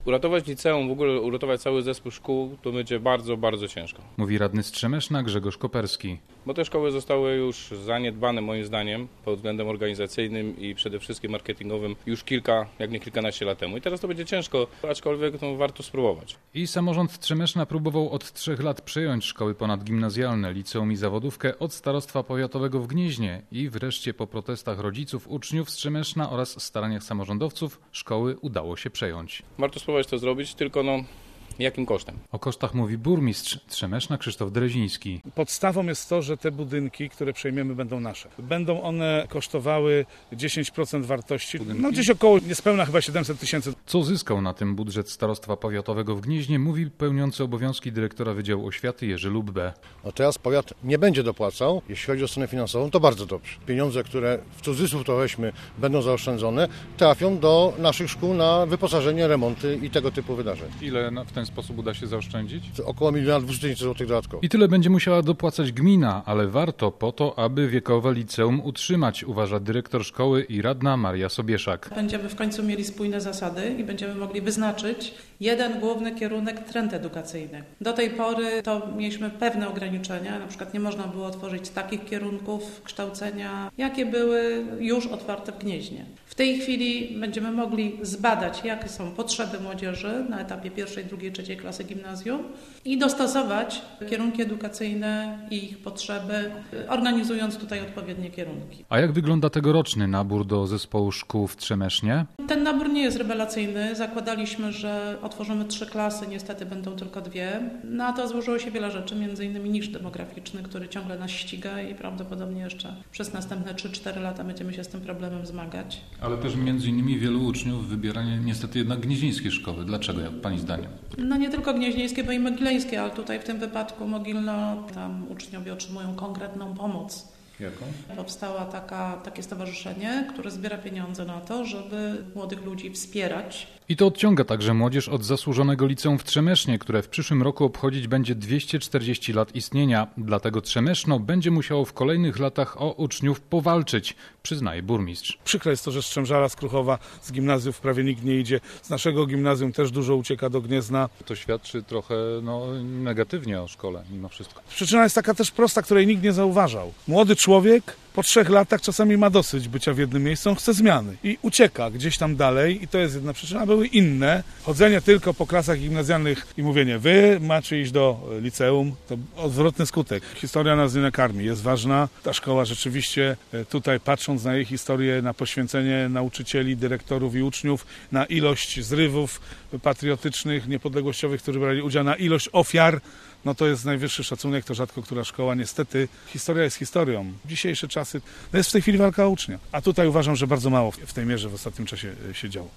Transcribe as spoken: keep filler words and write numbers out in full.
Uratować liceum, w ogóle uratować cały zespół szkół, to będzie bardzo, bardzo ciężko. Mówi radny Strzemeszna Grzegorz Koperski. Bo te szkoły zostały już zaniedbane moim zdaniem pod względem organizacyjnym i przede wszystkim marketingowym już kilka, jak nie kilkanaście lat temu. I teraz to będzie ciężko, aczkolwiek to warto spróbować. I samorząd Strzemeszna próbował od trzech lat przejąć szkoły ponadgimnazjalne, liceum i zawodówkę od starostwa powiatowego w Gnieźnie. I wreszcie po protestach rodziców, uczniów Strzemeszna oraz staraniach samorządowców szkoły udało się przejąć. Warto spróbować to zrobić, tylko no jakim kosztem? O kosztach mówi burmistrz Strzemeszna Krzysztof Dreziński. Podstawą jest to, że te budynki, które przejmiemy, będą nasze. Będą one kosztowały dziesięć procent wartości, budynki? no gdzieś około niespełna chyba siedemset tysięcy. Co zyskał na tym budżet starostwa powiatowego w Gnieźnie, mówi pełniący obowiązki dyrektora Wydziału Oświaty Jerzy Lubbe. No teraz powiat nie będzie dopłacał, jeśli chodzi o stronę finansową, to bardzo dobrze. Pieniądze, które w cudzysłów to weźmy, będą zaoszczędzone, trafią do naszych szkół na wyposażenie, remonty i tego typu wydarzeń. Ile w ten sposób uda się zaoszczędzić? Około miliona dwieście tysięcy złotych dodatkowo. I tyle będzie musiała dopłacać gmina, ale warto po to, aby wiekowe liceum utrzymać, uważa dyrektor szkoły i radna Maria Sobieszak. Będziemy w końcu mieli spójne zasady i będziemy mogli wyznaczyć jeden główny kierunek, trend edukacyjny. Do tej pory to mieliśmy pewne ograniczenia, na przykład nie można było otworzyć takich kierunków kształcenia, jakie były już otwarte w Gnieźnie. W tej chwili będziemy mogli zbadać, jakie są potrzeby młodzieży na etapie pierwszej, drugiej, trzeciej klasy gimnazjum i dostosować kierunki edukacyjne i ich potrzeby, organizując tutaj odpowiednie kierunki. A jak wygląda tegoroczny nabór do zespołu szkół w Strzemesznie? Ten nabór nie jest rewelacyjny. Zakładaliśmy, że otworzymy trzy klasy, niestety będą tylko dwie. Na to złożyło się wiele rzeczy, między innymi niż demograficzny, który ciągle nas ściga i prawdopodobnie jeszcze przez następne trzy cztery lata będziemy się z tym problemem zmagać. Ale też między innymi wielu uczniów wybiera niestety jednak gnieźnieńskie szkoły. Dlaczego, jak pani zdaniem? No nie tylko gnieźnieńskie, bo i mogileńskie, ale tutaj w tym wypadku Mogilno, tam uczniowie otrzymują konkretną pomoc. Jaką? Powstała taka, takie stowarzyszenie, które zbiera pieniądze na to, żeby młodych ludzi wspierać. I to odciąga także młodzież od zasłużonego liceum w Trzemesznie, które w przyszłym roku obchodzić będzie dwieście czterdzieści lat istnienia. Dlatego Trzemeszno będzie musiało w kolejnych latach o uczniów powalczyć, przyznaje burmistrz. Przykre jest to, że z Strzemżala, z Kruchowa, z gimnazjów prawie nikt nie idzie. Z naszego gimnazjum też dużo ucieka do Gniezna. To świadczy trochę no, negatywnie o szkole mimo wszystko. Przyczyna jest taka też prosta, której nikt nie zauważał. Młody człowiek po trzech latach czasami ma dosyć bycia w jednym miejscu, on chce zmiany i ucieka gdzieś tam dalej i to jest jedna przyczyna. Były inne. Chodzenie tylko po klasach gimnazjalnych i mówienie, wy macie iść do liceum, to odwrotny skutek. Historia nas nie nakarmi, jest ważna. Ta szkoła rzeczywiście tutaj, patrząc na jej historię, na poświęcenie nauczycieli, dyrektorów i uczniów, na ilość zrywów patriotycznych, niepodległościowych, którzy brali udział, na ilość ofiar, no to jest najwyższy szacunek, to rzadko która szkoła. Niestety historia jest historią. Dzisiejsze czasy, no jest w tej chwili walka o ucznia. A tutaj uważam, że bardzo mało w tej mierze w ostatnim czasie się działo.